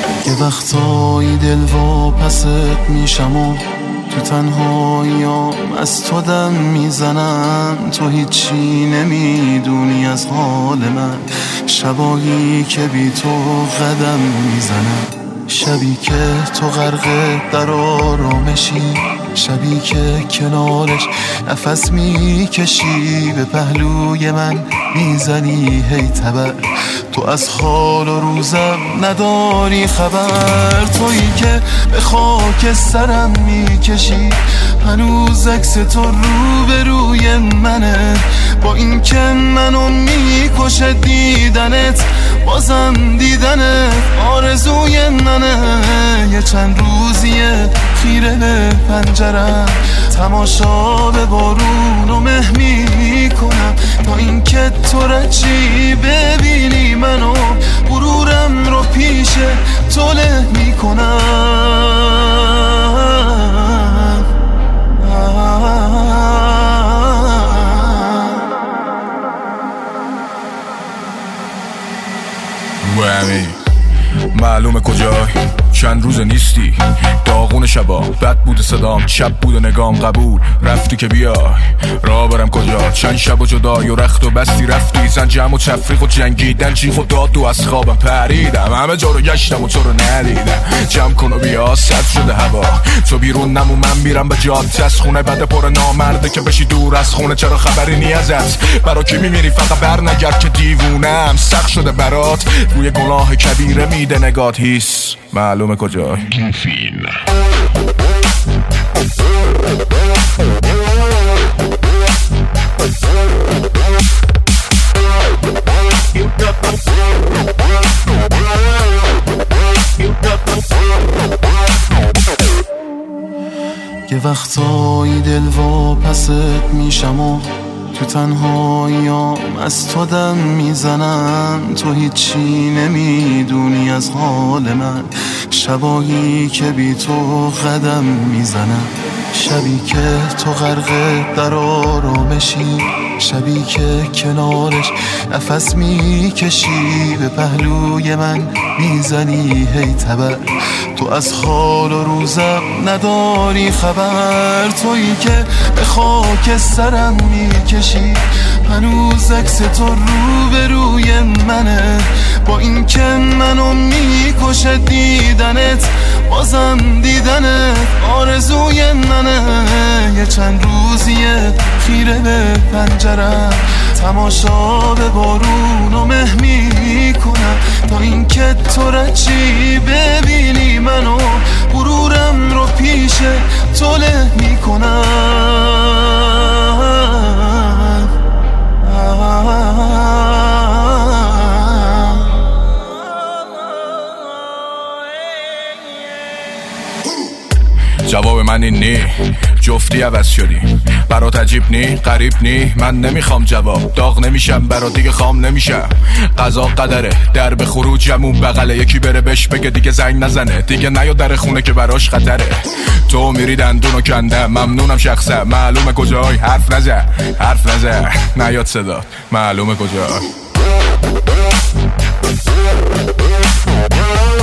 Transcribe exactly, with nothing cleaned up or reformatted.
یه وقتایی دل واپست میشم و تو تنهاییام از تو دم میزنم. تو هیچی نمیدونی از حال من، شبایی که بی تو قدم میزنم. شبی که تو غرق در آرامشی، شبی که کنارش نفس میکشی، به پهلوی من میزنی هی تبر. تو از حال و روزم نداری خبر، تویی که به خاک سرم میکشی. هنوز عکس تو رو به روی منه، با این که منو میکشه دیدنت، بازم دیدنت آرزوی منه. یه چند روزیه خیره به پنجرم، تماشا به بارون و مه میکنم، تا این که تو رچی ببینی منو، غرورم رو پیش تو له میکنم. ومی معلومه کجای، چند روز نیستی، داغون شبا، بد بود صدام، چپ بود نگام، قبول رفتی که بیای، راه برم کجا، چند شب و جدای و رخت و بستی رفتی، زن جمع و تفریق و جنگیدن، جیغ و داد و از خوابم پریدم، همه جا رو گشتم و تو رو ندیدم. جمع کن و بیا، سد شده هوا، تو بیرون نمو من میرم به جاده، از خونه بده پر نامرده که بشی دور از خونه، چرا خبری نی ازت، برا کی میمیری فقط بر نگرد که دیوونم، سخت شده برات، روی گناه کبیره میده نگات، هیس معلومه کجا گیفین. یه وقتایی دل واپست میشم و تو تنهاییام از تو دم میزنم. تو هیچی نمیدونی از حال من، شبایی که بی تو قدم میزنم. شبی که تو غرق در آرامشی، شبی که کنارش نفس میکشی، به پهلوی من میزنی هی تبر. تو از حال و روزم نداری خبر، تویی که به خاک سرم میکشی. هنوز عکس تو رو به روی منه، با این که منو میکشه دیدنت، بازم دیدنت آرزوی منه. یه چند روزیه خیره به پنجرم، تماشا به بارون و مه میکنم، تا این که تو رچی ببینی منو، غرورم رو پیش تو له میکنم. جواب من این نی، جفتی عوض شدی، برات عجیب نی، غریب نی، من نمیخوام جواب، داغ نمیشم برات دیگه، خام نمیشم، قضا قدره، در به خروجمون بغله، یکی بره بهش بگه دیگه زنگ نزنه، دیگه نیا در خونه که براش خطره. تو میری دندونو کنده، ممنونم شخصه، معلومه کجای، حرف نزه حرف نزه نیاد صدا، معلومه کجای.